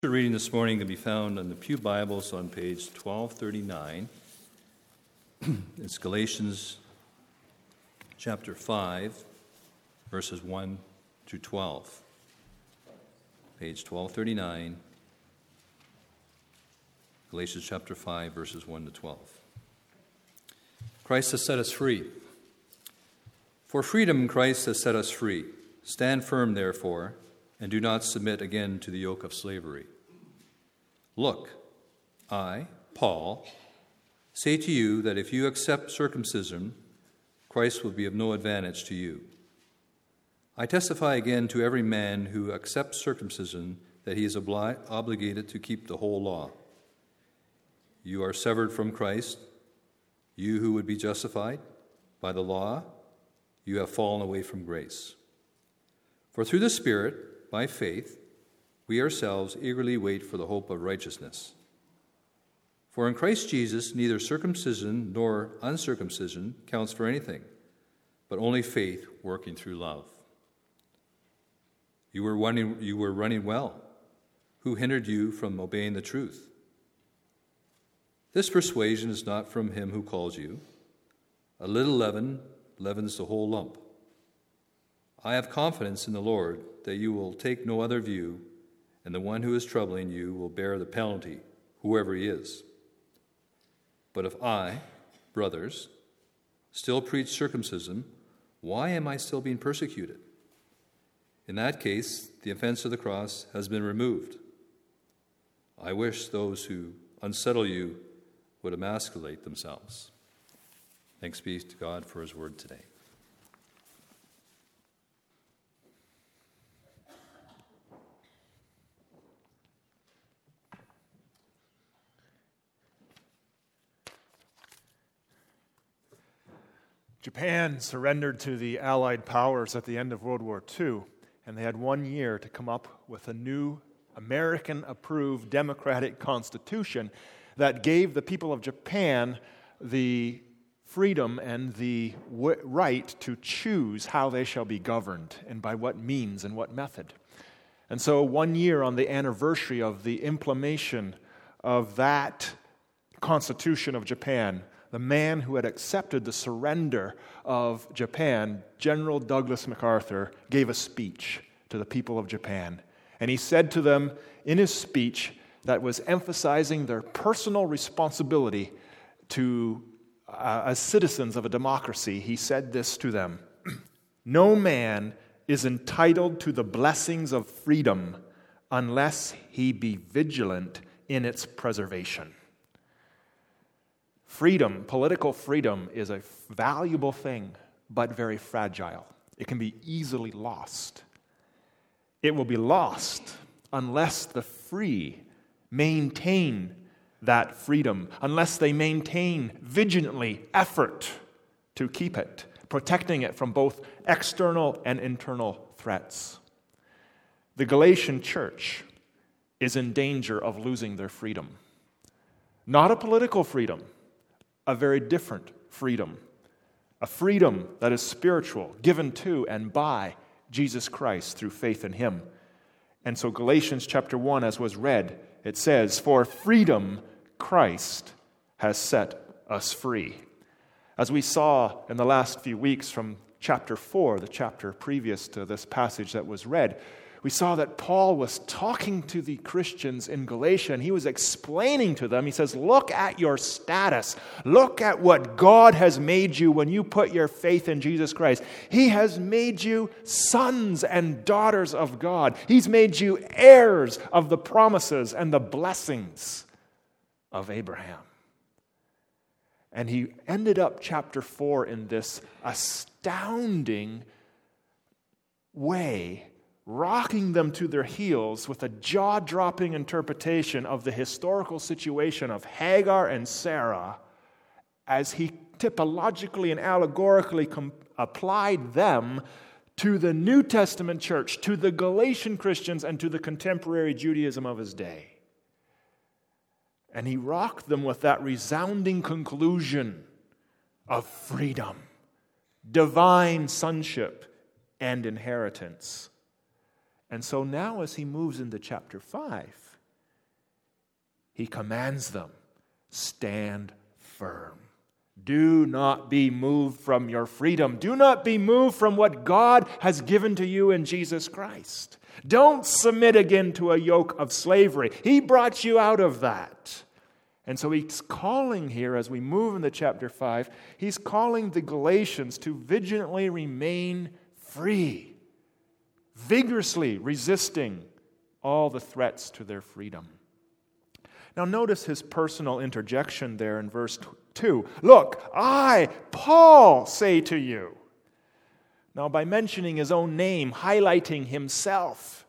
The reading this morning can be found in the Pew Bibles on page 1239. It's Galatians chapter 5, verses 1 through 12. Page 1239, Galatians chapter 5, verses 1 to 12. Christ has set us free. For freedom Christ has set us free. Stand firm, therefore, and do not submit again to the yoke of slavery. Look, I, Paul, say to you that if you accept circumcision, Christ will be of no advantage to you. I testify again to every man who accepts circumcision that he is obligated to keep the whole law. You are severed from Christ, you who would be justified by the law, you have fallen away from grace. For through the Spirit, by faith, we ourselves eagerly wait for the hope of righteousness. For in Christ Jesus, neither circumcision nor uncircumcision counts for anything, but only faith working through love. You were running well. Who hindered you from obeying the truth? This persuasion is not from him who calls you. A little leaven leavens the whole lump. I have confidence in the Lord that you will take no other view, and the one who is troubling you will bear the penalty, whoever he is. But if I, brothers, still preach circumcision, why am I still being persecuted? In that case, the offense of the cross has been removed. I wish those who unsettle you would emasculate themselves. Thanks be to God for his word today. Japan surrendered to the Allied powers at the end of World War II, and they had 1 year to come up with a new American-approved democratic constitution that gave the people of Japan the freedom and the right to choose how they shall be governed and by what means and what method. And so 1 year on the anniversary of the implementation of that Constitution of Japan, the man who had accepted the surrender of Japan, General Douglas MacArthur, gave a speech to the people of Japan. And he said to them in his speech that was emphasizing their personal responsibility to as citizens of a democracy, he said this to them: "No man is entitled to the blessings of freedom unless he be vigilant in its preservation." Freedom, political freedom, is a valuable thing, but very fragile. It can be easily lost. It will be lost unless the free maintain that freedom, unless they maintain vigilantly effort to keep it, protecting it from both external and internal threats. The Galatian church is in danger of losing their freedom. Not a political freedom, a very different freedom. A freedom that is spiritual, given to and by Jesus Christ through faith in him. And so Galatians chapter 1, as was read, it says, "For freedom Christ has set us free." As we saw in the last few weeks from chapter 4, the chapter previous to this passage that was read, we saw that Paul was talking to the Christians in Galatia, and he was explaining to them, he says, look at your status. Look at what God has made you when you put your faith in Jesus Christ. He has made you sons and daughters of God. He's made you heirs of the promises and the blessings of Abraham. And he ended up chapter 4 in this astounding way, rocking them to their heels with a jaw-dropping interpretation of the historical situation of Hagar and Sarah as he typologically and allegorically applied them to the New Testament church, to the Galatian Christians, and to the contemporary Judaism of his day. And he rocked them with that resounding conclusion of freedom, divine sonship, and inheritance. And so now as he moves into chapter 5, he commands them, stand firm. Do not be moved from your freedom. Do not be moved from what God has given to you in Jesus Christ. Don't submit again to a yoke of slavery. He brought you out of that. And so he's calling here, as we move into chapter 5, he's calling the Galatians to vigilantly remain free, vigorously resisting all the threats to their freedom. Now notice his personal interjection there in verse 2. Look, I, Paul, say to you. Now by mentioning his own name, highlighting himself,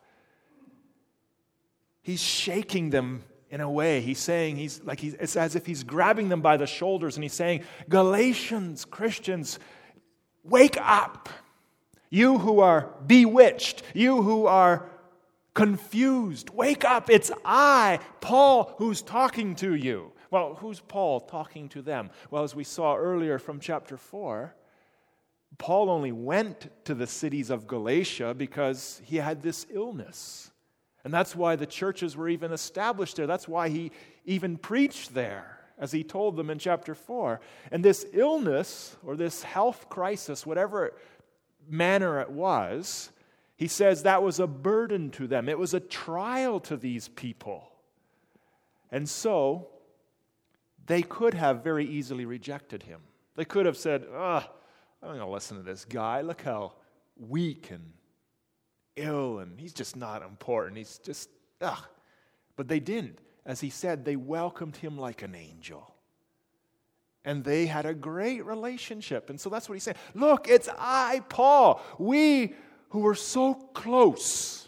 he's shaking them in a way. He's saying, it's as if he's grabbing them by the shoulders and he's saying, Galatians, Christians, wake up. You who are bewitched, you who are confused, wake up. It's I, Paul, who's talking to you. Well, who's Paul talking to them? Well, as we saw earlier from chapter 4, Paul only went to the cities of Galatia because he had this illness. And that's why the churches were even established there. That's why he even preached there, as he told them in chapter 4. And this illness, or this health crisis, whatever manner it was, he says that was a burden to them. It was a trial to these people. And so, they could have very easily rejected him. They could have said, I'm not going to listen to this guy. Look how weak and ill, and he's just not important. He's just, But they didn't. As he said, they welcomed him like an angel. And they had a great relationship. And so that's what he's saying. Look, it's I, Paul. We who were so close.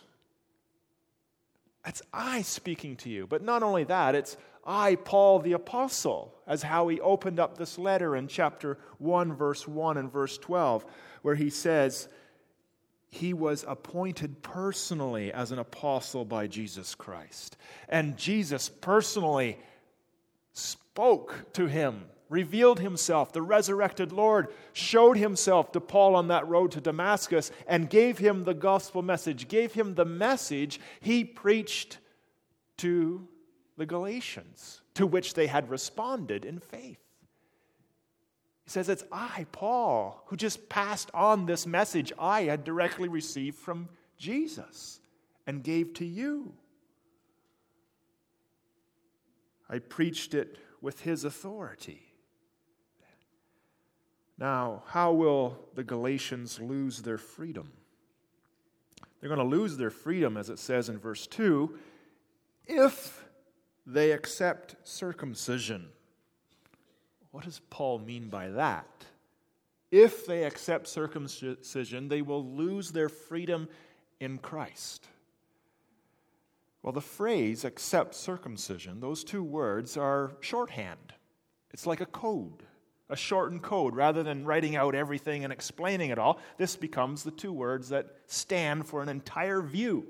It's I speaking to you. But not only that, it's I, Paul the Apostle, as how he opened up this letter in chapter 1, verse 1 and verse 12, where he says, he was appointed personally as an apostle by Jesus Christ. And Jesus personally spoke to him, revealed himself. The resurrected Lord showed himself to Paul on that road to Damascus and gave him the gospel message, gave him the message he preached to the Galatians, to which they had responded in faith. He says, it's I, Paul, who just passed on this message I had directly received from Jesus and gave to you. I preached it with his authority. Now, how will the Galatians lose their freedom? They're going to lose their freedom, as it says in verse 2, if they accept circumcision. What does Paul mean by that? If they accept circumcision, they will lose their freedom in Christ. Well, the phrase accept circumcision, those two words are shorthand. It's like a code, a shortened code. Rather than writing out everything and explaining it all, this becomes the two words that stand for an entire view.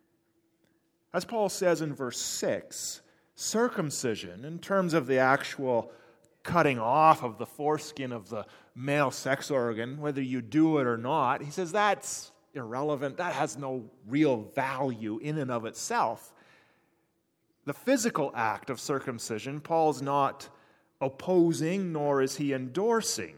As Paul says in verse 6, circumcision, in terms of the actual cutting off of the foreskin of the male sex organ, whether you do it or not, he says that's irrelevant. That has no real value in and of itself. The physical act of circumcision, Paul's not opposing, nor is he endorsing.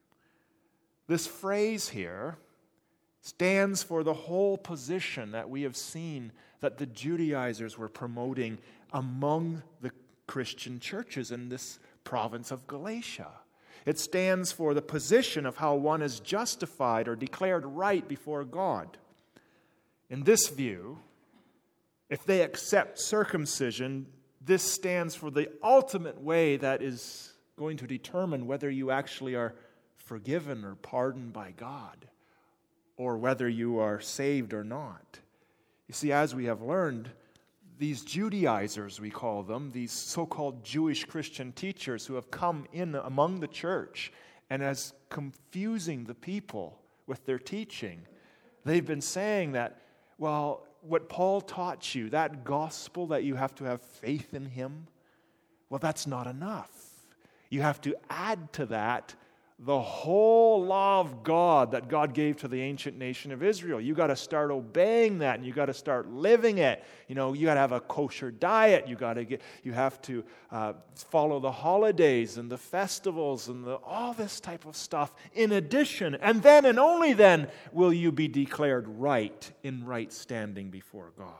This phrase here stands for the whole position that we have seen that the Judaizers were promoting among the Christian churches in this province of Galatia. It stands for the position of how one is justified or declared right before God. In this view, if they accept circumcision, this stands for the ultimate way that is going to determine whether you actually are forgiven or pardoned by God, or whether you are saved or not. You see, as we have learned, these Judaizers, we call them, these so-called Jewish Christian teachers who have come in among the church and as confusing the people with their teaching, they've been saying that, well, what Paul taught you, that gospel that you have to have faith in him, well, that's not enough. You have to add to that the whole law of God that God gave to the ancient nation of Israel. You got to start obeying that, and you got to start living it. You got to have a kosher diet. You have to follow the holidays and the festivals and all this type of stuff in addition. And then and only then will you be declared right in right standing before God.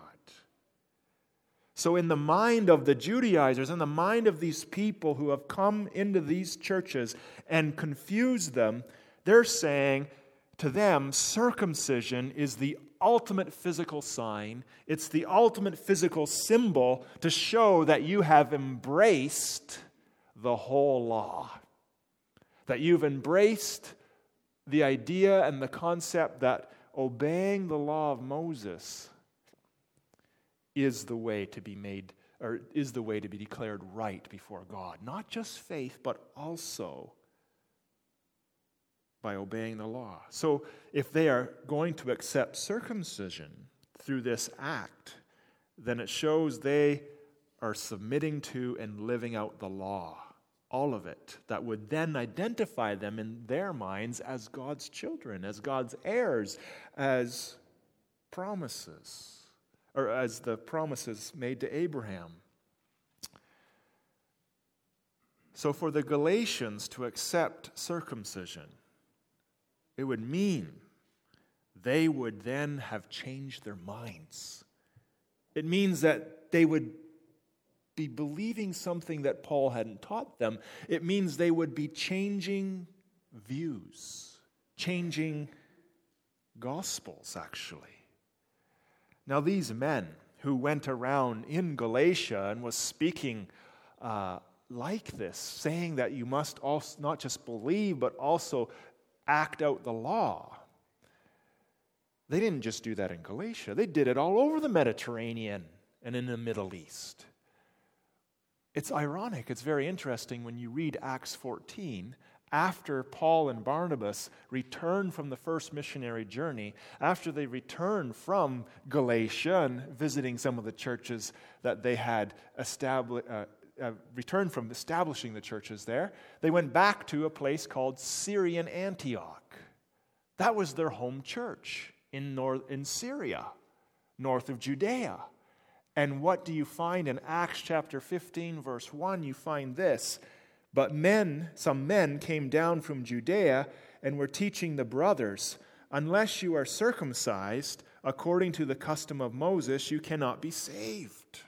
So in the mind of the Judaizers, in the mind of these people who have come into these churches and confused them, they're saying to them, circumcision is the ultimate physical sign. It's the ultimate physical symbol to show that you have embraced the whole law. That you've embraced the idea and the concept that obeying the law of Moses is the way to be made, or is the way to be declared right before God. Not just faith, but also by obeying the law. So if they are going to accept circumcision through this act, then it shows they are submitting to and living out the law. All of it. That would then identify them in their minds as God's children, as God's heirs, as promises. Or as the promises made to Abraham. So for the Galatians to accept circumcision, it would mean they would then have changed their minds. It means that they would be believing something that Paul hadn't taught them. It means they would be changing views, changing gospels, actually. Now, these men who went around in Galatia and was speaking like this, saying that you must also not just believe, but also act out the law. They didn't just do that in Galatia. They did it all over the Mediterranean and in the Middle East. It's ironic. It's very interesting when you read Acts 14. After Paul and Barnabas returned from the first missionary journey, after they returned from Galatia and visiting some of the churches that they had returned from establishing the churches there, they went back to a place called Syrian Antioch. That was their home church in Syria, north of Judea. And what do you find in Acts chapter 15, verse 1? You find this. But some men came down from Judea and were teaching the brothers, unless you are circumcised according to the custom of Moses, you cannot be saved.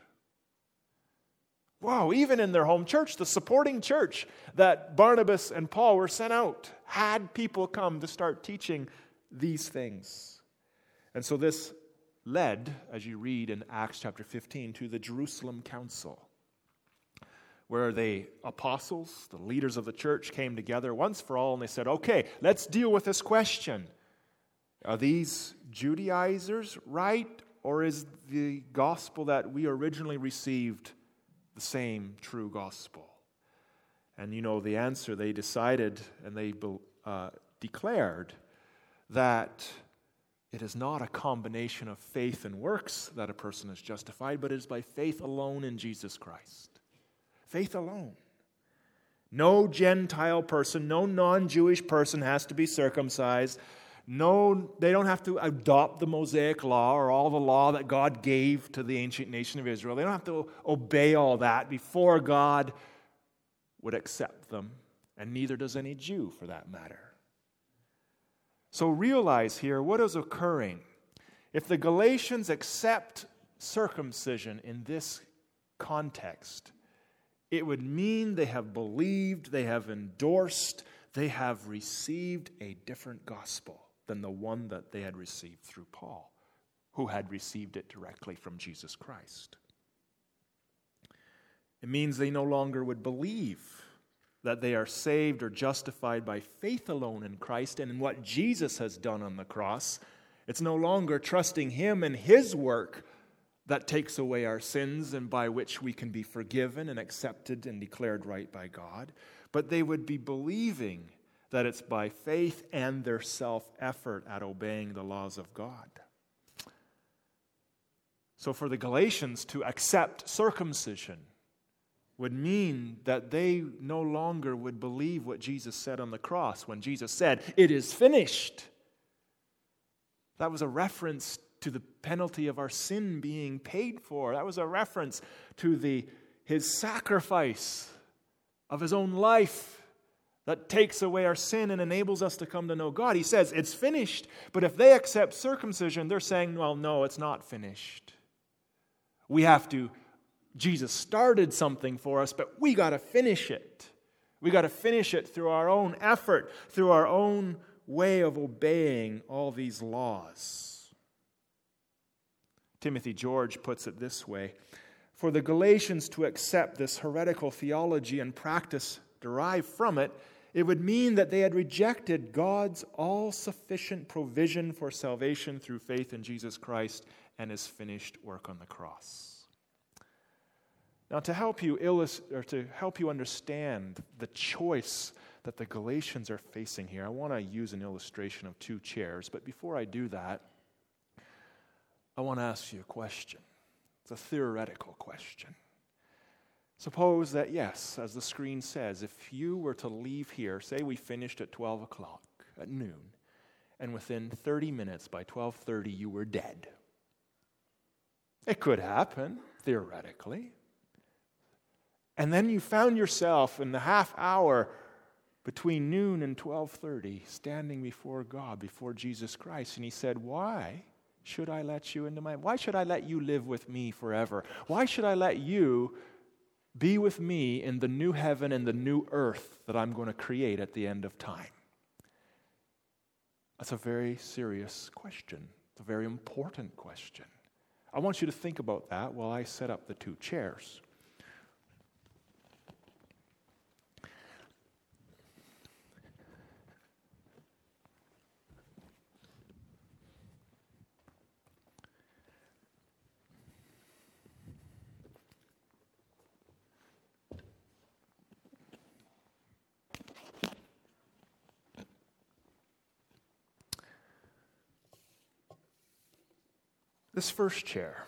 Wow, even in their home church, the supporting church that Barnabas and Paul were sent out, had people come to start teaching these things. And so this led, as you read in Acts chapter 15, to the Jerusalem Council, where the apostles, the leaders of the church, came together once for all and they said, okay, let's deal with this question. Are these Judaizers right, or is the gospel that we originally received the same true gospel? And you know the answer. They decided and they declared that it is not a combination of faith and works that a person is justified, but it is by faith alone in Jesus Christ. Faith alone. No Gentile person, no non-Jewish person has to be circumcised. No, they don't have to adopt the Mosaic law or all the law that God gave to the ancient nation of Israel. They don't have to obey all that before God would accept them, and neither does any Jew for that matter. So realize here what is occurring. If the Galatians accept circumcision in this context, it would mean they have believed, they have endorsed, they have received a different gospel than the one that they had received through Paul, who had received it directly from Jesus Christ. It means they no longer would believe that they are saved or justified by faith alone in Christ and in what Jesus has done on the cross. It's no longer trusting Him and His work that takes away our sins and by which we can be forgiven and accepted and declared right by God. But they would be believing that it's by faith and their self-effort at obeying the laws of God. So for the Galatians to accept circumcision would mean that they no longer would believe what Jesus said on the cross when Jesus said, "It is finished." That was a reference to the penalty of our sin being paid for. That was a reference to his sacrifice of his own life that takes away our sin and enables us to come to know God. He says, it's finished. But if they accept circumcision, they're saying, well, no, it's not finished. Jesus started something for us, but we got to finish it. We got to finish it through our own effort, through our own way of obeying all these laws. Timothy George puts it this way: for the Galatians to accept this heretical theology and practice derived from it, it would mean that they had rejected God's all-sufficient provision for salvation through faith in Jesus Christ and His finished work on the cross. Now, to help you understand the choice that the Galatians are facing here, I want to use an illustration of two chairs. But before I do that, I want to ask you a question. It's a theoretical question. Suppose that, yes, as the screen says, if you were to leave here, say we finished at 12 o'clock at noon, and within 30 minutes, by 12:30, you were dead. It could happen, theoretically. And then you found yourself in the half hour between noon and 12:30 standing before God, before Jesus Christ, and He said, why should I let you into why should I let you live with me forever? Why should I let you be with me in the new heaven and the new earth that I'm going to create at the end of time? That's a very serious question. It's a very important question. I want you to think about that while I set up the two chairs. This first chair,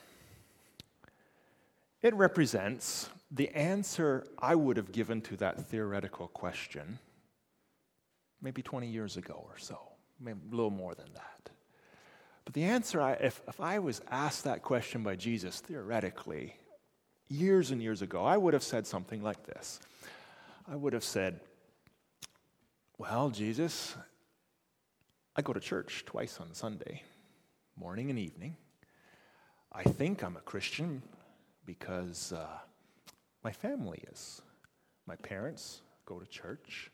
it represents the answer I would have given to that theoretical question maybe 20 years ago or so, maybe a little more than that. But the answer, if I was asked that question by Jesus theoretically years and years ago, I would have said something like this. I would have said, well, Jesus, I go to church twice on Sunday, morning and evening. I think I'm a Christian because my family is. My parents go to church,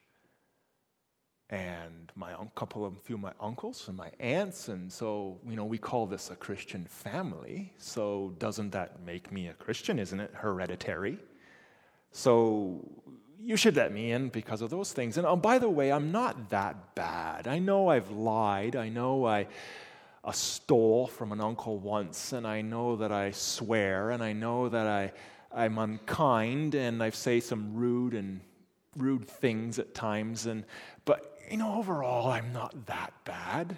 and a few of my uncles and my aunts, and so, we call this a Christian family. So doesn't that make me a Christian? Isn't it hereditary? So you should let me in because of those things. And by the way, I'm not that bad. I know I've lied. I know I stole from an uncle once, and I know that I swear, and I know that I'm unkind, and I say some rude things at times, but overall I'm not that bad.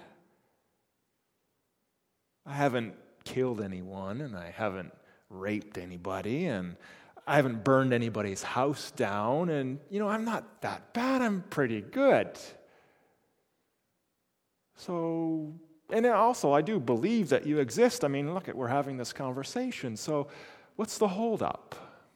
I haven't killed anyone, and I haven't raped anybody, and I haven't burned anybody's house down, and I'm not that bad. I'm pretty good. So, and also, I do believe that you exist. I mean, look, we're having this conversation. So what's the holdup?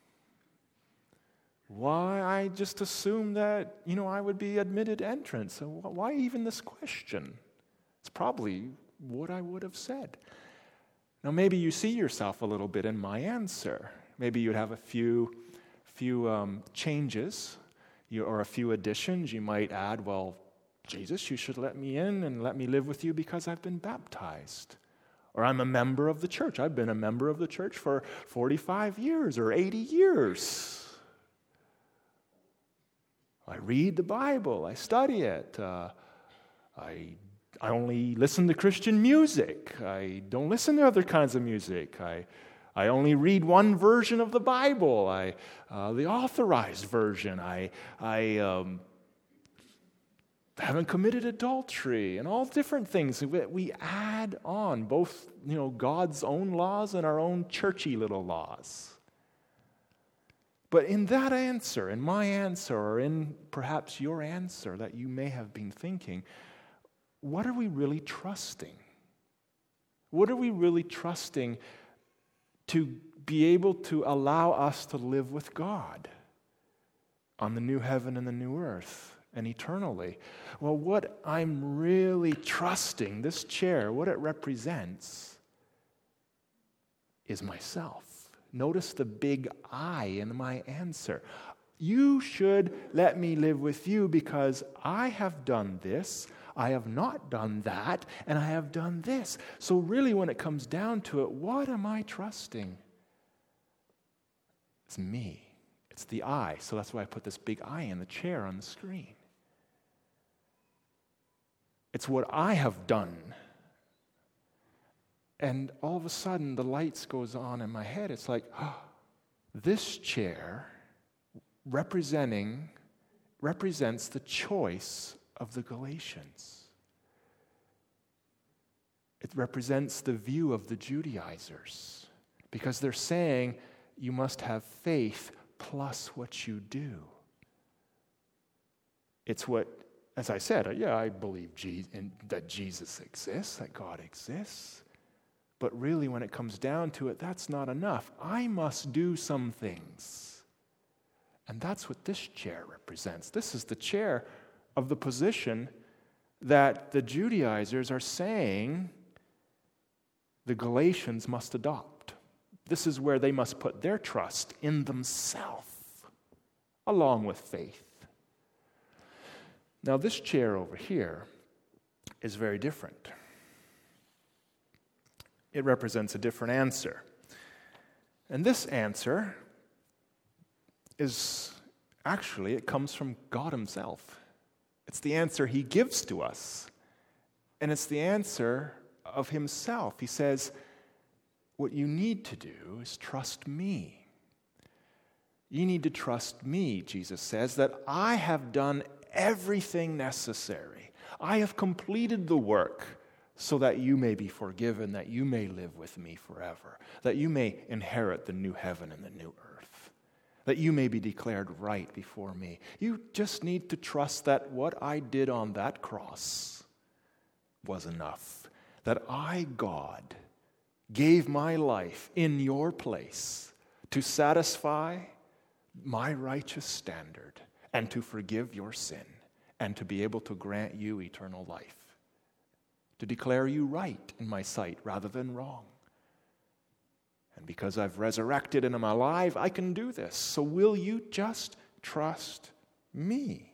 Why? I just assumed that, I would be admitted entrant. So why even this question? It's probably what I would have said. Now, maybe you see yourself a little bit in my answer. Maybe you'd have a few changes or a few additions. You might add, well, Jesus, you should let me in and let me live with you because I've been baptized. Or I'm a member of the church. I've been a member of the church for 45 years or 80 years. I read the Bible. I study it. I only listen to Christian music. I don't listen to other kinds of music. I only read one version of the Bible. The authorized version. I haven't committed adultery, and all different things that we add on, both God's own laws and our own churchy little laws. But in that answer, in my answer, or in perhaps your answer that you may have been thinking, what are we really trusting? What are we really trusting to be able to allow us to live with God on the new heaven and the new earth and eternally? Well, what I'm really trusting, this chair, what it represents is myself. Notice the big I in my answer. You should let me live with you because I have done this, I have not done that, and I have done this. So really when it comes down to it, what am I trusting? It's me. It's the I. So that's why I put this big I in the chair on the screen. It's what I have done. And all of a sudden, the lights goes on in my head. It's like, this chair represents the choice of the Galatians. It represents the view of the Judaizers. Because they're saying, you must have faith plus what you do. It's what, as I said, I believe that Jesus exists, that God exists. But really, when it comes down to it, that's not enough. I must do some things. And that's what this chair represents. This is the chair of the position that the Judaizers are saying the Galatians must adopt. This is where they must put their trust in themselves, along with faith. Now, this chair over here is very different. It represents a different answer. And this answer is actually, it comes from God himself. It's the answer he gives to us. And it's the answer of himself. He says, what you need to do is trust me. You need to trust me, Jesus says, that I have done everything necessary. I have completed the work so that you may be forgiven, that you may live with me forever, that you may inherit the new heaven and the new earth, that you may be declared right before me. You just need to trust that what I did on that cross was enough, that I, God, gave my life in your place to satisfy my righteous standard and to forgive your sin and to be able to grant you eternal life, to declare you right in my sight rather than wrong. And because I've resurrected and am alive, I can do this. So will you just trust me?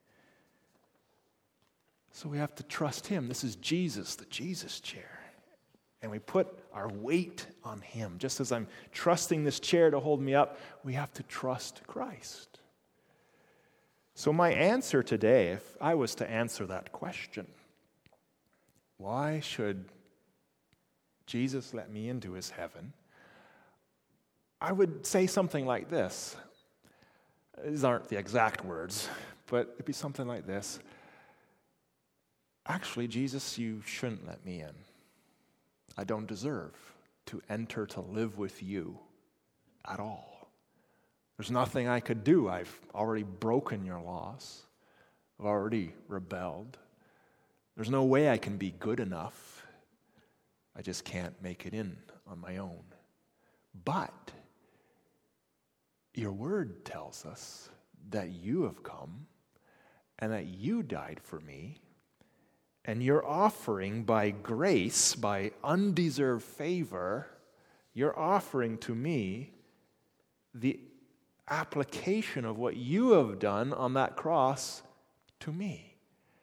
So we have to trust him. This is Jesus, the Jesus chair. And we put our weight on him. Just as I'm trusting this chair to hold me up, we have to trust Christ. So my answer today, if I was to answer that question, why should Jesus let me into his heaven? I would say something like this. These aren't the exact words, but it'd be something like this. Actually, Jesus, you shouldn't let me in. I don't deserve to enter to live with you at all. There's nothing I could do. I've already broken your laws. I've already rebelled. There's no way I can be good enough. I just can't make it in on my own. But your word tells us that you have come and that you died for me, and you're offering by grace, by undeserved favor, you're offering to me the application of what you have done on that cross to me.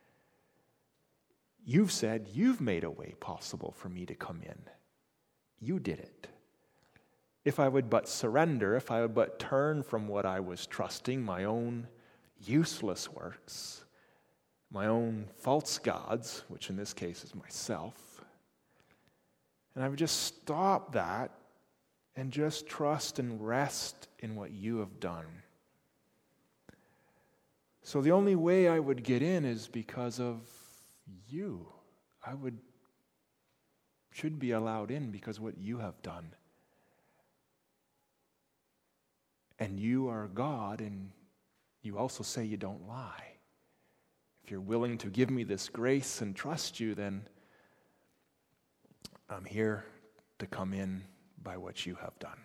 You've said you've made a way possible for me to come in. You did it. If I would but surrender, if I would but turn from what I was trusting, my own useless works, my own false gods, which in this case is myself, and I would just stop that and just trust and rest in what you have done. So the only way I would get in is because of you. I should be allowed in because of what you have done. and you are God, and you also say you don't lie. If you're willing to give me this grace and trust you, then I'm here to come in by what you have done.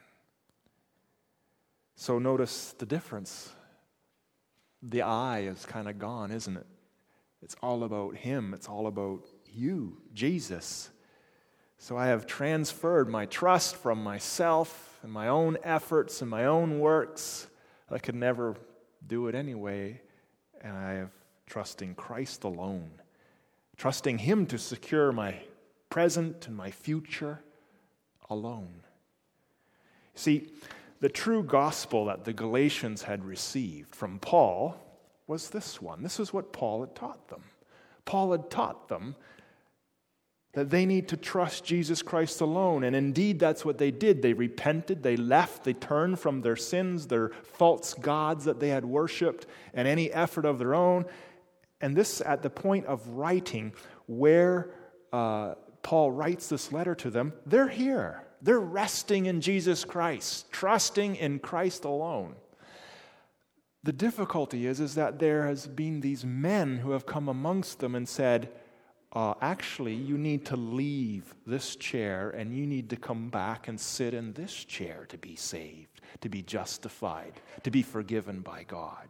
So notice the difference. The I is kind of gone, isn't it? It's all about him. It's all about you, Jesus. So I have transferred my trust from myself and my own efforts and my own works. I could never do it anyway. And I have trusting Christ alone. Trusting him to secure my present and my future alone. See, the true gospel that the Galatians had received from Paul was this one. This is what Paul had taught them. Paul had taught them that they need to trust Jesus Christ alone. And indeed, that's what they did. They repented, they left, they turned from their sins, their false gods that they had worshipped, and any effort of their own. And this at the point of writing where Paul writes this letter to them, they're here. They're resting in Jesus Christ, trusting in Christ alone. The difficulty is that there has been these men who have come amongst them and said, actually, you need to leave this chair and you need to come back and sit in this chair to be saved, to be justified, to be forgiven by God.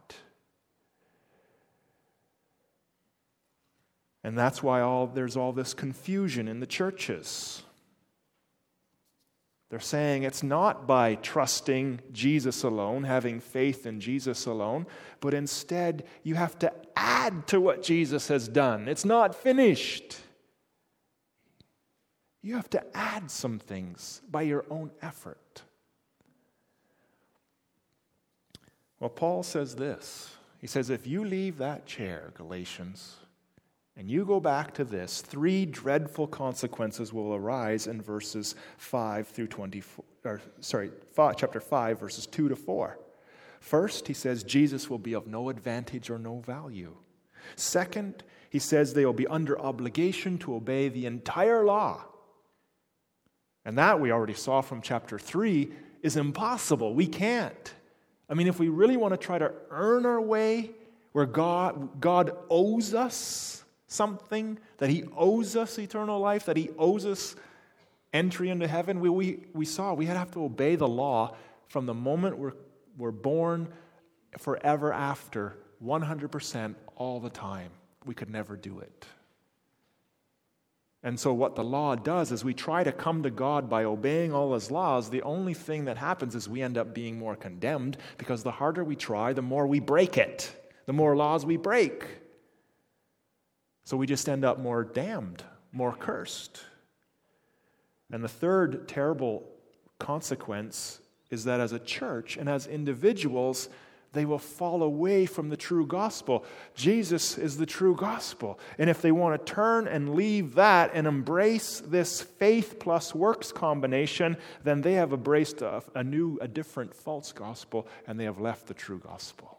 And that's why there's all this confusion in the churches. They're saying it's not by trusting Jesus alone, having faith in Jesus alone, but instead you have to add to what Jesus has done. It's not finished. You have to add some things by your own effort. Well, Paul says this. He says, if you leave that chair, Galatians, and you go back to this, 3 dreadful consequences will arise in verses 5 through 24. Chapter 5, verses 2 to 4. First, he says Jesus will be of no advantage or no value. Second, he says they will be under obligation to obey the entire law. And that we already saw from chapter 3 is impossible. We can't. I mean, if we really want to try to earn our way where God owes us something, that he owes us eternal life, that he owes us entry into heaven, we saw we have to obey the law from the moment we're born forever after, 100% all the time. We could never do it. And so what the law does is we try to come to God by obeying all his laws. The only thing that happens is we end up being more condemned, because the harder we try, the more we break it, the more laws we break. So we just end up more damned, more cursed. And the third terrible consequence is that as a church and as individuals, they will fall away from the true gospel. Jesus is the true gospel. And if they want to turn and leave that and embrace this faith plus works combination, then they have embraced a different false gospel, and they have left the true gospel.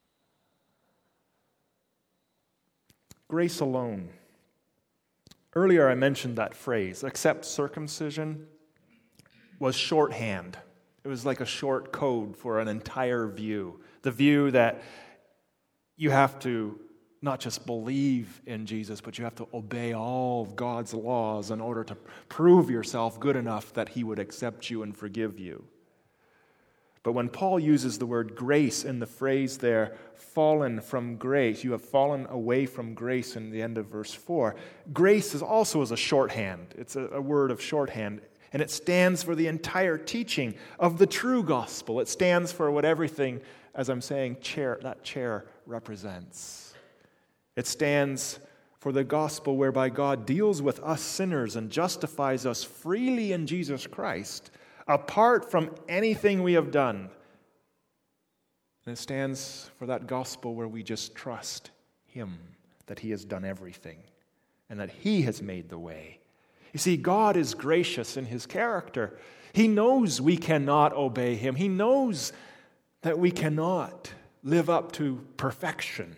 Grace alone. Earlier I mentioned that phrase, except circumcision, was shorthand. It was like a short code for an entire view. The view that you have to not just believe in Jesus, but you have to obey all of God's laws in order to prove yourself good enough that he would accept you and forgive you. But when Paul uses the word grace in the phrase there, fallen from grace, you have fallen away from grace in the end of verse 4, grace is also a shorthand. It's a word of shorthand, and it stands for the entire teaching of the true gospel. It stands for what everything, as I'm saying, that chair represents. It stands for the gospel whereby God deals with us sinners and justifies us freely in Jesus Christ, apart from anything we have done. And it stands for that gospel where we just trust him, that he has done everything and that he has made the way. You see, God is gracious in his character. He knows we cannot obey him. He knows that we cannot live up to perfection.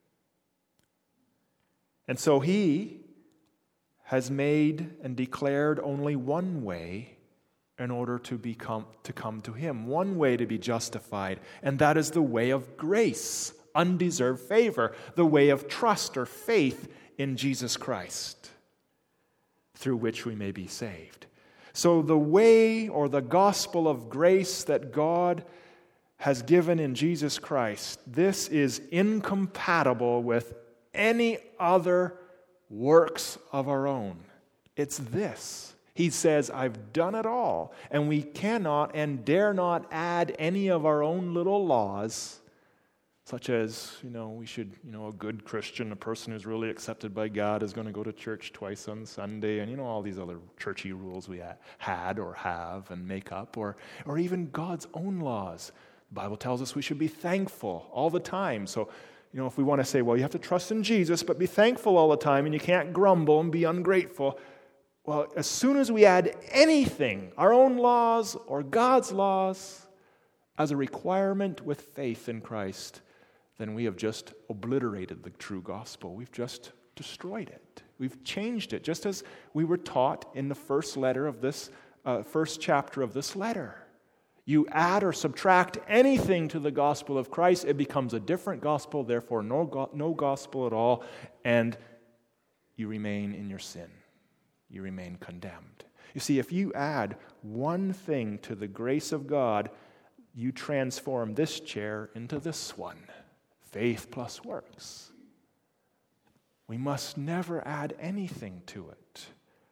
And so he has made and declared only one way in order to come to him. One way to be justified, and that is the way of grace, undeserved favor, the way of trust or faith in Jesus Christ, through which we may be saved. So the way or the gospel of grace that God has given in Jesus Christ, this is incompatible with any other works of our own. It's this. He says, I've done it all, and we cannot and dare not add any of our own little laws, such as, we should, a good Christian, a person who's really accepted by God is going to go to church twice on Sunday, and all these other churchy rules we had or have and make up, or even God's own laws. The Bible tells us we should be thankful all the time. So, if we want to say, well, you have to trust in Jesus, but be thankful all the time, and you can't grumble and be ungrateful. Well, as soon as we add anything, our own laws or God's laws, as a requirement with faith in Christ, then we have just obliterated the true gospel. We've just destroyed it. We've changed it, just as we were taught in the first chapter of this letter. You add or subtract anything to the gospel of Christ, it becomes a different gospel, therefore no gospel at all, and you remain in your sin. You remain condemned. You see, if you add one thing to the grace of God, you transform this chair into this one. Faith plus works. We must never add anything to it.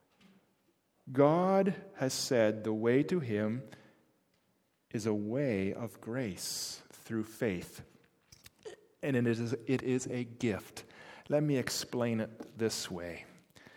God has said the way to him is a way of grace through faith. And it is a gift. Let me explain it this way.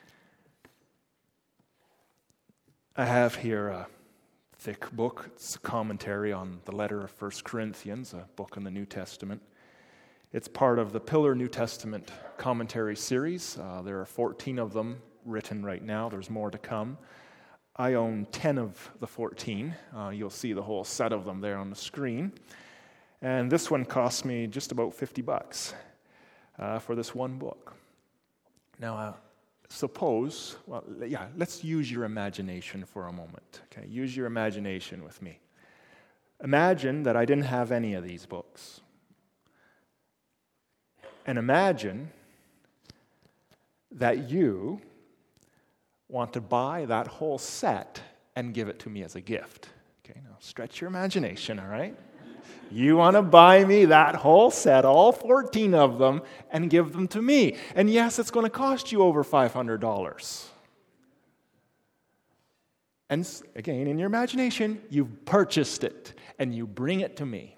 I have here a thick book. It's a commentary on the letter of 1 Corinthians, a book in the New Testament. It's part of the Pillar New Testament commentary series. There are 14 of them written right now. There's more to come. I own 10 of the 14. You'll see the whole set of them there on the screen. And this one cost me just about $50 for this one book. Now, let's use your imagination for a moment. Okay, use your imagination with me. Imagine that I didn't have any of these books. And imagine that you want to buy that whole set and give it to me as a gift. Okay, now stretch your imagination, all right? You want to buy me that whole set, all 14 of them, and give them to me. And yes, it's going to cost you over $500. And again, in your imagination, you've purchased it, and you bring it to me.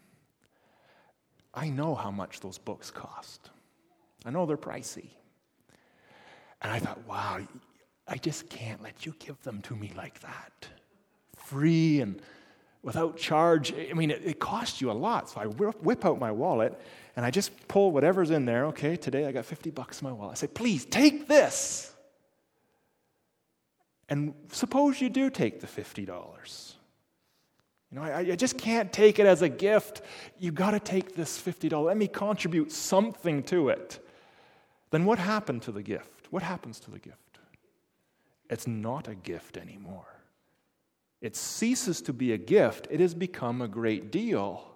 I know how much those books cost. I know they're pricey. And I thought, wow, I just can't let you give them to me like that. Free and without charge. I mean, it costs you a lot. So I whip out my wallet, and I just pull whatever's in there. Okay, today I got $50 in my wallet. I say, please, take this. And suppose you do take the $50. I just can't take it as a gift. You've got to take this $50. Let me contribute something to it. Then what happened to the gift? What happens to the gift? It's not a gift anymore. It ceases to be a gift. It has become a great deal.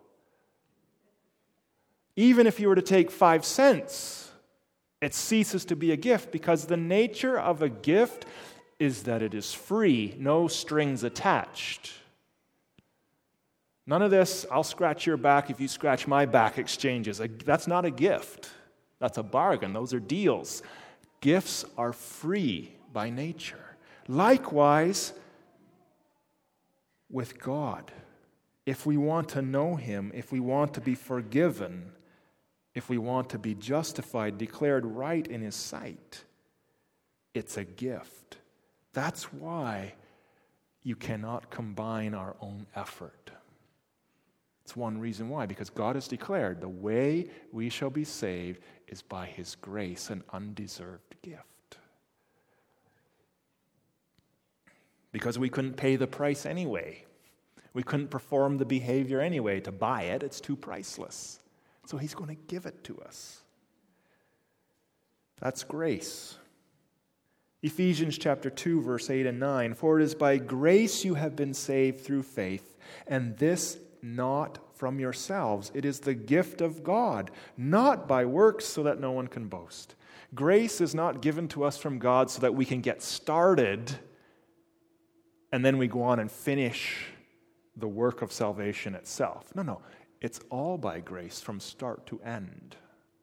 Even if you were to take 5 cents, it ceases to be a gift, because the nature of a gift is that it is free, no strings attached. None of this, I'll scratch your back if you scratch my back exchanges. That's not a gift. That's a bargain. Those are deals. Gifts are free by nature. Likewise, with God, if we want to know him, if we want to be forgiven, if we want to be justified, declared right in his sight, it's a gift. That's why you cannot combine our own effort. It's one reason why, because God has declared the way we shall be saved is by his grace, an undeserved gift. Because we couldn't pay the price anyway. We couldn't perform the behavior anyway to buy it. It's too priceless. So he's going to give it to us. That's grace. Ephesians chapter 2, verse 8 and 9, "For it is by grace you have been saved through faith, and this not from yourselves. It is the gift of God, not by works, so that no one can boast." Grace is not given to us from God so that we can get started and then we go on and finish the work of salvation itself. No. It's all by grace from start to end.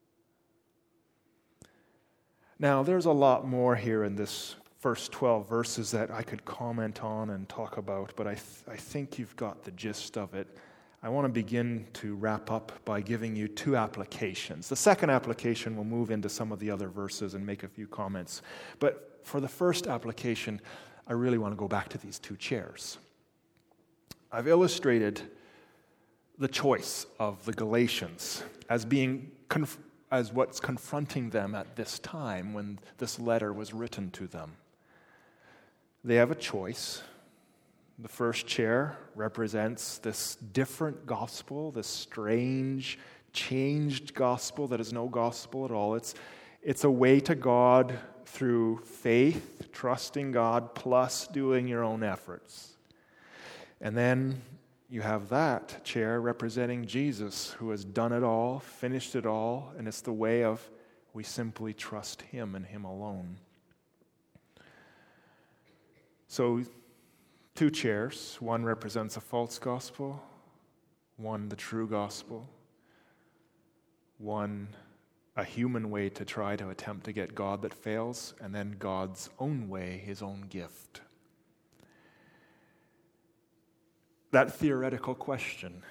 Now, there's a lot more here in this first 12 verses that I could comment on and talk about, but I think you've got the gist of it. I want to begin to wrap up by giving you two applications. The second application will move into some of the other verses and make a few comments. But for the first application, I really want to go back to these two chairs. I've illustrated the choice of the Galatians as being as what's confronting them at this time when this letter was written to them. They have a choice. The first chair represents this different gospel, this strange, changed gospel that is no gospel at all. It's a way to God through faith, trusting God, plus doing your own efforts. And then you have that chair representing Jesus, who has done it all, finished it all, and it's the way of we simply trust Him and Him alone. So, two chairs. One represents a false gospel, one the true gospel, one a human way to try to attempt to get God that fails, and then God's own way, His own gift. That theoretical question,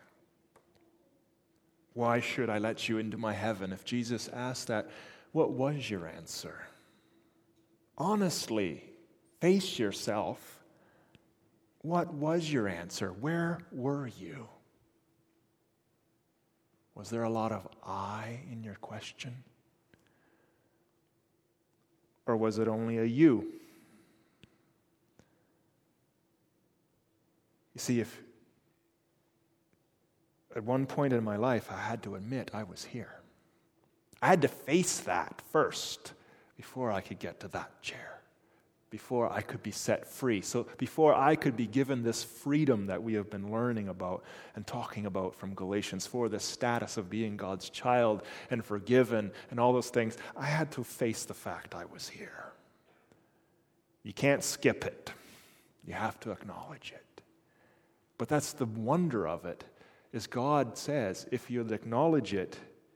why should I let you into my heaven? If Jesus asked that, what was your answer? Honestly, face yourself. What was your answer? Where were you? Was there a lot of I in your question? Or was it only a you? You see, if at one point in my life I had to admit I was here. I had to face that first before I could get to that chair, before I could be set free. So before I could be given this freedom that we have been learning about and talking about from Galatians 4, this status of being God's child and forgiven and all those things, I had to face the fact I was here. You can't skip it. You have to acknowledge it. But that's the wonder of it, is God says, if you'll acknowledge it,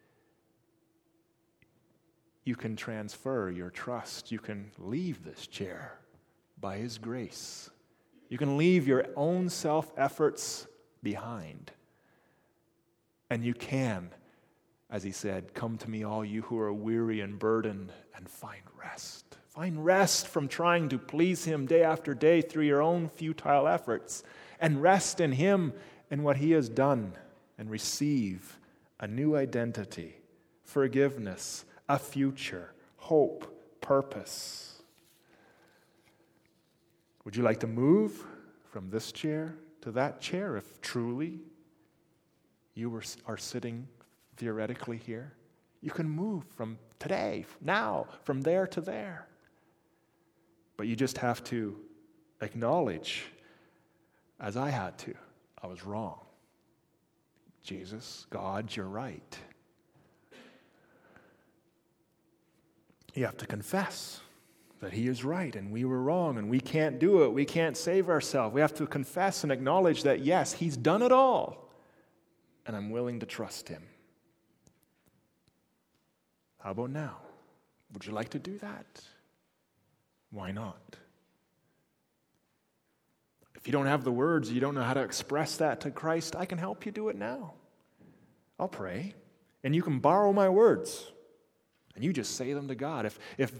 you can transfer your trust. You can leave this chair by His grace. You can leave your own self-efforts behind. And you can, as He said, come to me all you who are weary and burdened and find rest. Find rest from trying to please Him day after day through your own futile efforts. And rest in Him and what He has done, and receive a new identity, forgiveness, a future, hope, purpose. Would you like to move from this chair to that chair if truly you are sitting theoretically here? You can move from today, now, from there to there. But you just have to acknowledge, as I had to, I was wrong. Jesus, God, you're right. You have to confess that He is right and we were wrong and we can't do it. We can't save ourselves. We have to confess and acknowledge that, yes, He's done it all and I'm willing to trust Him. How about now? Would you like to do that? Why not? If you don't have the words, you don't know how to express that to Christ, I can help you do it now. I'll pray, and you can borrow my words, and you just say them to God. If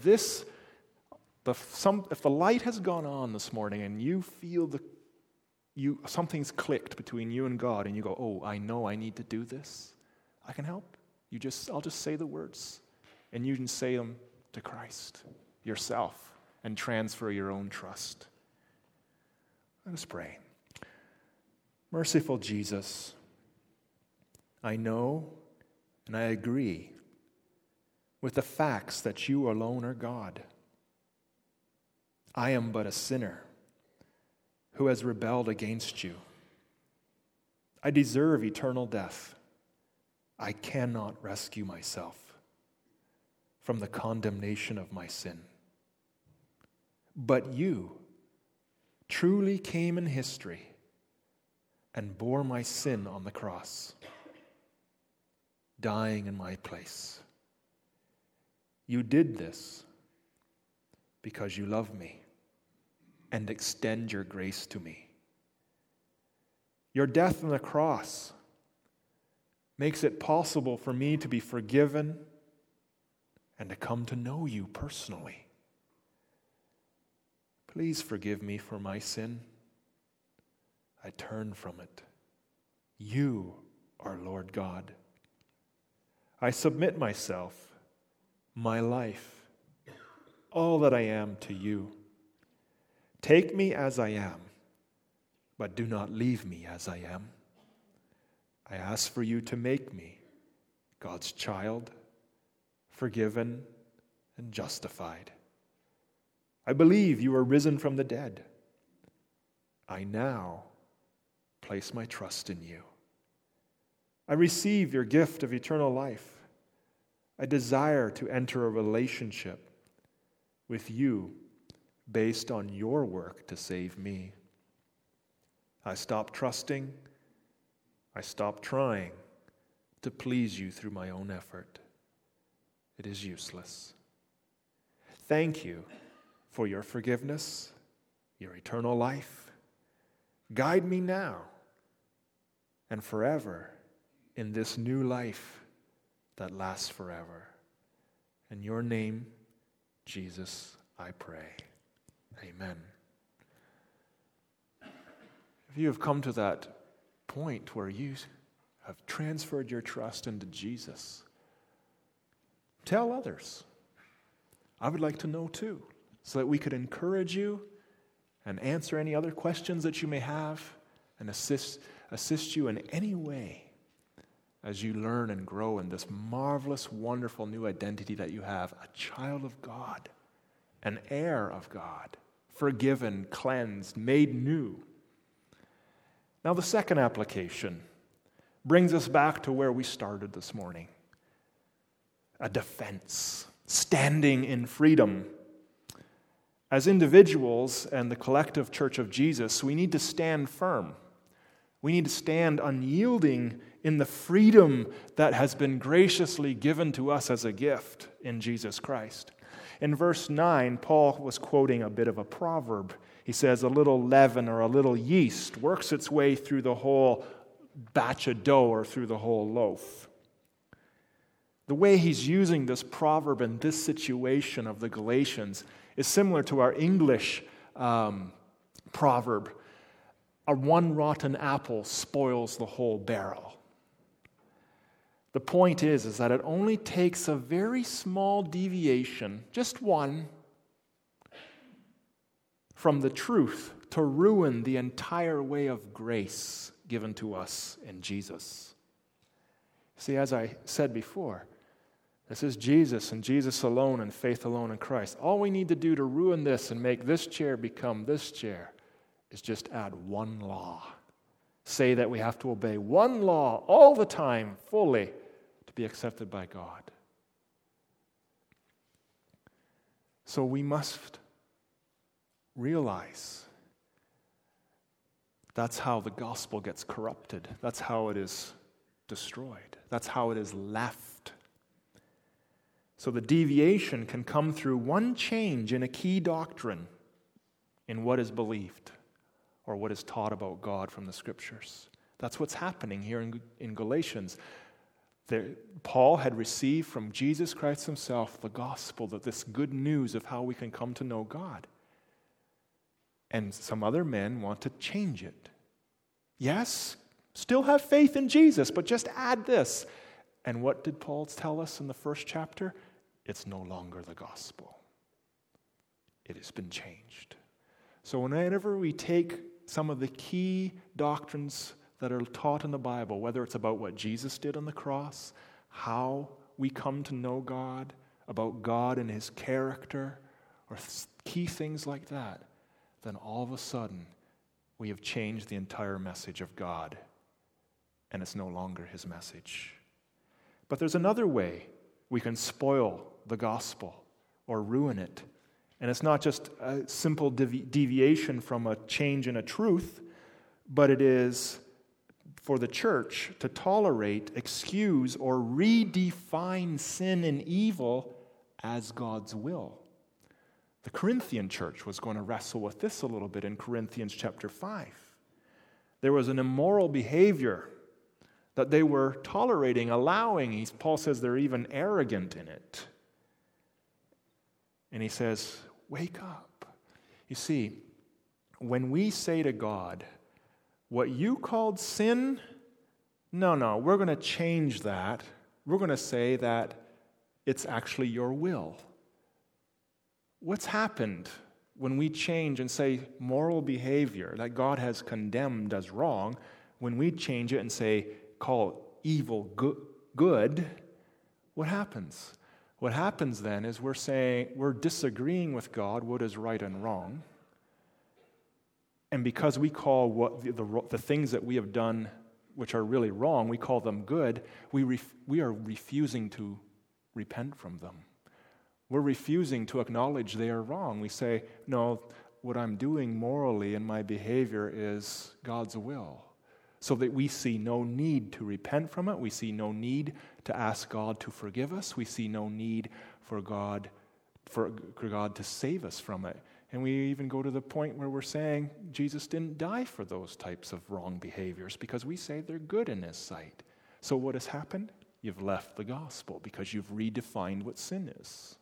the light has gone on this morning, and you feel something's clicked between you and God, and you go, "Oh, I know I need to do this," I can help. I'll just say the words, and you can say them to Christ yourself, and transfer your own trust. Let us pray. Merciful Jesus, I know and I agree with the facts that you alone are God. I am but a sinner who has rebelled against you. I deserve eternal death. I cannot rescue myself from the condemnation of my sin. But you truly came in history and bore my sin on the cross, dying in my place. You did this because you love me and extend your grace to me. Your death on the cross makes it possible for me to be forgiven and to come to know you personally. Please forgive me for my sin. I turn from it. You are Lord God. I submit myself, my life, all that I am to you. Take me as I am, but do not leave me as I am. I ask for you to make me God's child, forgiven and justified. I believe you are risen from the dead. I now place my trust in you. I receive your gift of eternal life. I desire to enter a relationship with you based on your work to save me. I stop trusting. I stop trying to please you through my own effort. It is useless. Thank you for your forgiveness, your eternal life. Guide me now and forever in this new life that lasts forever. In your name, Jesus, I pray. Amen. If you have come to that point where you have transferred your trust into Jesus, tell others. I would like to know too, so that we could encourage you and answer any other questions that you may have and assist you in any way as you learn and grow in this marvelous, wonderful new identity that you have, a child of God, an heir of God, forgiven, cleansed, made new. Now the second application brings us back to where we started this morning. A defense, standing in freedom. As individuals and the collective church of Jesus, we need to stand firm. We need to stand unyielding in the freedom that has been graciously given to us as a gift in Jesus Christ. In verse 9, Paul was quoting a bit of a proverb. He says, a little leaven or a little yeast works its way through the whole batch of dough or through the whole loaf. The way he's using this proverb in this situation of the Galatians is similar to our English proverb. A one rotten apple spoils the whole barrel. The point is that it only takes a very small deviation, just one, from the truth to ruin the entire way of grace given to us in Jesus. See, as I said before, this is Jesus and Jesus alone and faith alone in Christ. All we need to do to ruin this and make this chair become this chair is just add one law. Say that we have to obey one law all the time, fully, to be accepted by God. So we must realize that's how the gospel gets corrupted. That's how it is destroyed. That's how it is left. So the deviation can come through one change in a key doctrine in what is believed or what is taught about God from the Scriptures. That's what's happening here in Galatians. Paul had received from Jesus Christ himself the gospel, that this good news of how we can come to know God. And some other men want to change it. Yes, still have faith in Jesus, but just add this. And what did Paul tell us in the first chapter? It's no longer the gospel. It has been changed. So whenever we take some of the key doctrines that are taught in the Bible, whether it's about what Jesus did on the cross, how we come to know God, about God and his character, or key things like that, then all of a sudden we have changed the entire message of God, and it's no longer his message. But there's another way we can spoil the gospel or ruin it. And it's not just a simple deviation from a change in a truth, but it is for the church to tolerate, excuse, or redefine sin and evil as God's will. The Corinthian church was going to wrestle with this a little bit in Corinthians chapter 5. There was an immoral behavior that they were tolerating, allowing. Paul says they're even arrogant in it. And he says, wake up. You see, when we say to God, what you called sin, no, we're going to change that. We're going to say that it's actually your will. What's happened when we change and say moral behavior that God has condemned as wrong, when we change it and say, call evil good, what happens? What happens then is we're disagreeing with God what is right and wrong. And because we call what the things that we have done which are really wrong, we call them good, we are refusing to repent from them. We're refusing to acknowledge they are wrong. We say, no, what I'm doing morally in my behavior is God's will. So that we see no need to repent from it. We see no need to ask God to forgive us. We see no need for God to save us from it. And we even go to the point where we're saying Jesus didn't die for those types of wrong behaviors because we say they're good in his sight. So what has happened? You've left the gospel because you've redefined what sin is.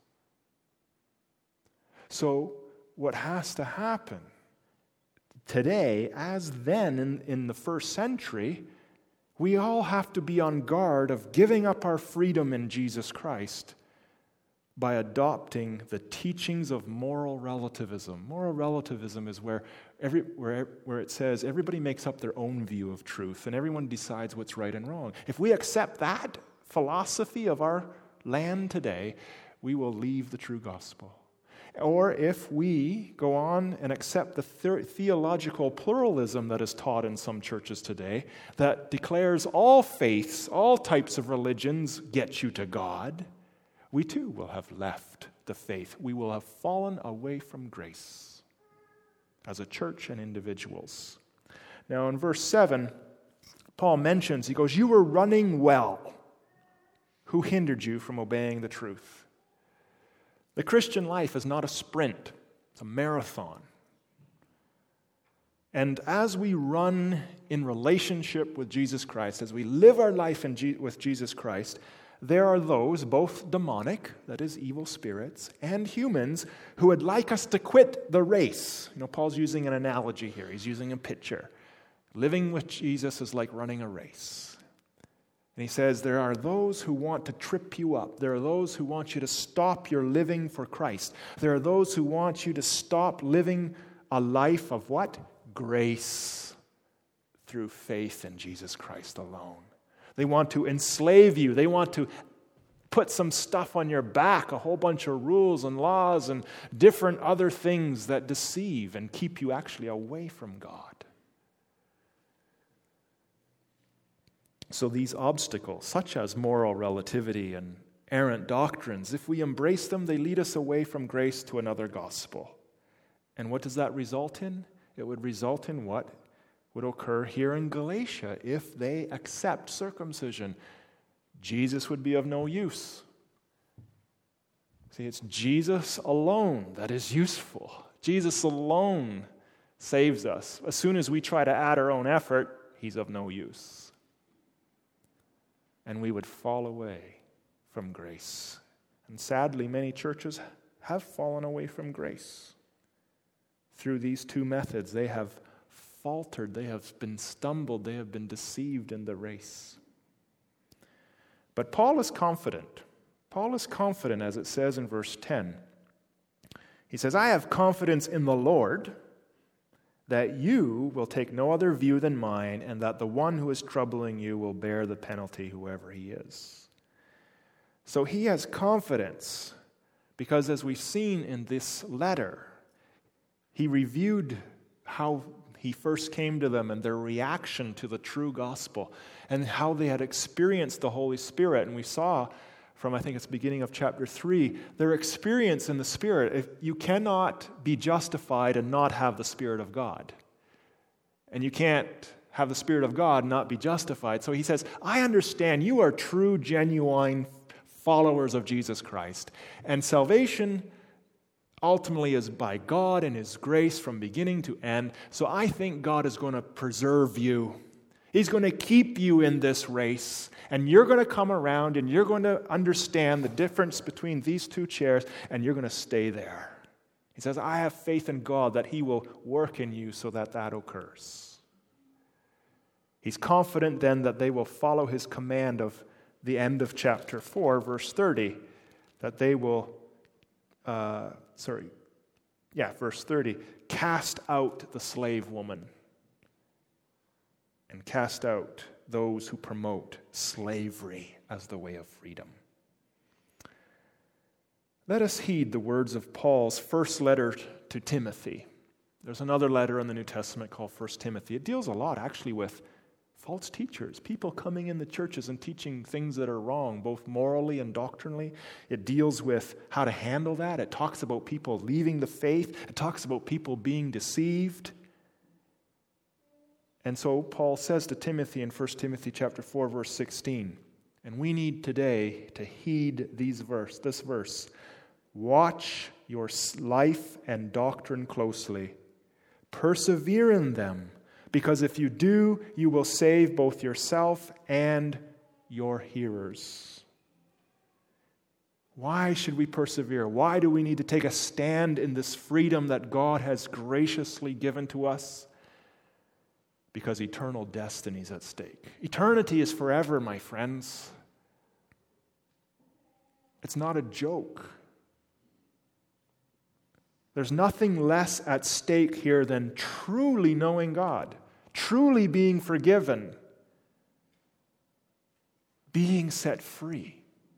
So what has to happen today, as then in the first century, we all have to be on guard of giving up our freedom in Jesus Christ by adopting the teachings of moral relativism. Moral relativism is where it says everybody makes up their own view of truth and everyone decides what's right and wrong. If we accept that philosophy of our land today, we will leave the true gospel. Or if we go on and accept the theological pluralism that is taught in some churches today, that declares all faiths, all types of religions get you to God, we too will have left the faith. We will have fallen away from grace as a church and individuals. Now in verse 7, Paul mentions, he goes, you were running well. Who hindered you from obeying the truth? The Christian life is not a sprint, it's a marathon. And as we run in relationship with Jesus Christ, as we live our life with Jesus Christ, there are those, both demonic, that is evil spirits, and humans, who would like us to quit the race. Paul's using an analogy here. He's using a picture. Living with Jesus is like running a race. And he says, there are those who want to trip you up. There are those who want you to stop your living for Christ. There are those who want you to stop living a life of what? Grace through faith in Jesus Christ alone. They want to enslave you. They want to put some stuff on your back, a whole bunch of rules and laws and different other things that deceive and keep you actually away from God. So these obstacles, such as moral relativity and errant doctrines, if we embrace them, they lead us away from grace to another gospel. And what does that result in? It would result in what would occur here in Galatia if they accept circumcision. Jesus would be of no use. See, it's Jesus alone that is useful. Jesus alone saves us. As soon as we try to add our own effort, he's of no use. And we would fall away from grace. And sadly, many churches have fallen away from grace. Through these two methods, they have faltered, they have been stumbled, they have been deceived in the race. But Paul is confident. Paul is confident, as it says in verse 10. He says, I have confidence in the Lord that you will take no other view than mine, and that the one who is troubling you will bear the penalty, whoever he is. So he has confidence Because as we've seen in this letter, he reviewed how he first came to them and their reaction to the true gospel and how they had experienced the Holy Spirit. And we saw from, I think it's beginning of chapter 3, their experience in the Spirit. If you cannot be justified and not have the Spirit of God. And you can't have the Spirit of God and not be justified. So he says, I understand you are true, genuine followers of Jesus Christ. And salvation ultimately is by God and His grace from beginning to end. So I think God is going to preserve you. He's going to keep you in this race. And you're going to come around and you're going to understand the difference between these two chairs and you're going to stay there. He says, I have faith in God that He will work in you so that that occurs. He's confident then that they will follow His command of the end of chapter 4, verse 30, that they will, verse 30, cast out the slave woman and cast out those who promote slavery as the way of freedom. Let us heed the words of Paul's first letter to Timothy. There's another letter in the New Testament called 1 Timothy. It deals a lot actually with false teachers, people coming in the churches and teaching things that are wrong, both morally and doctrinally. It deals with how to handle that. It talks about people leaving the faith. It talks about people being deceived. And so Paul says to Timothy in 1 Timothy chapter 4, verse 16, and we need today to heed this verse. Watch your life and doctrine closely. Persevere in them, because if you do, you will save both yourself and your hearers. Why should we persevere? Why do we need to take a stand in this freedom that God has graciously given to us? Because eternal destiny is at stake. Eternity is forever, my friends. It's not a joke. There's nothing less at stake here than truly knowing God, truly being forgiven, being set free.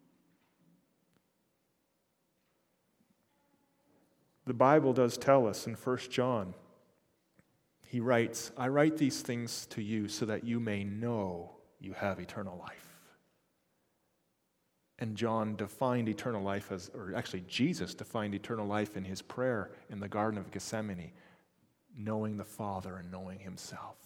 The Bible does tell us in 1 John, he writes, I write these things to you so that you may know you have eternal life. And John defined eternal life as, or actually Jesus defined eternal life in his prayer in the Garden of Gethsemane, knowing the Father and knowing himself.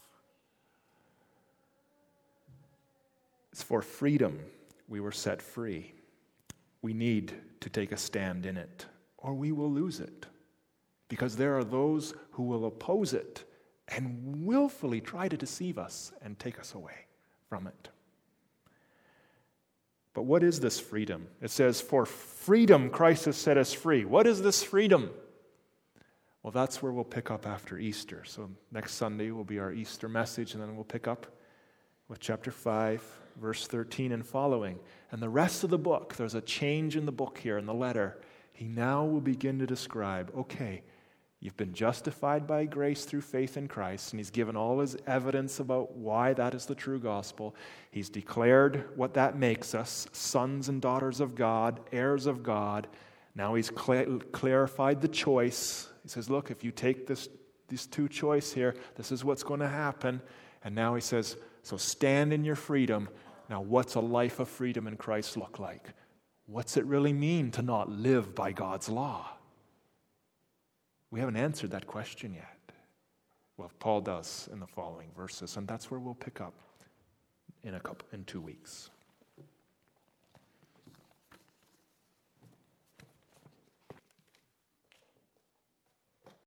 It's for freedom we were set free. We need to take a stand in it, or we will lose it. Because there are those who will oppose it and willfully try to deceive us and take us away from it. But what is this freedom? It says, for freedom Christ has set us free. What is this freedom? Well, that's where we'll pick up after Easter. So next Sunday will be our Easter message, and then we'll pick up with chapter 5, verse 13 and following. And the rest of the book, there's a change in the book here, in the letter. He now will begin to describe, okay, you've been justified by grace through faith in Christ, and he's given all his evidence about why that is the true gospel. He's declared what that makes us, sons and daughters of God, heirs of God. Now he's clarified the choice. He says, look, if you take these two choice here, this is what's going to happen. And now he says, so stand in your freedom. Now what's a life of freedom in Christ look like? What's it really mean to not live by God's law? We haven't answered that question yet. Well, Paul does in the following verses, and that's where we'll pick up in 2 weeks.